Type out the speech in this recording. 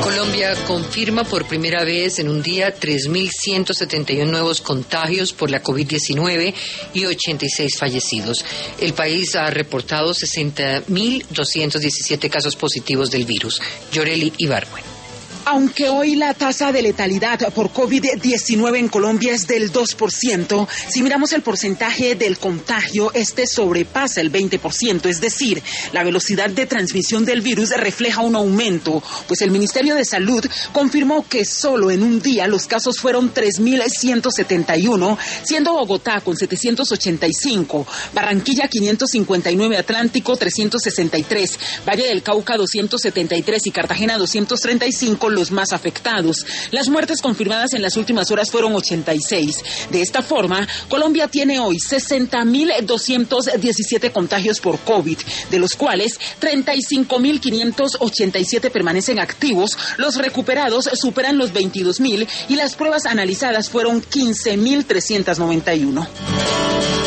Colombia confirma por primera vez en un día 3.171 nuevos contagios por la COVID-19 y 86 fallecidos. El país ha reportado 60.217 casos positivos del virus. Yoreli Ibargüen. Aunque hoy la tasa de letalidad por COVID-19 en Colombia es del 2%, si miramos el porcentaje del contagio, este sobrepasa el 20%, es decir, la velocidad de transmisión del virus refleja un aumento, pues el Ministerio de Salud confirmó que solo en un día los casos fueron 3.171, siendo Bogotá con 785, Barranquilla 559, Atlántico 363, Valle del Cauca 273 y Cartagena 235 los más afectados. Las muertes confirmadas en las últimas horas fueron 86. De esta forma, Colombia tiene hoy 60.217 contagios por COVID, de los cuales 35.587 permanecen activos, los recuperados superan los 22.000 y las pruebas analizadas fueron 15.391.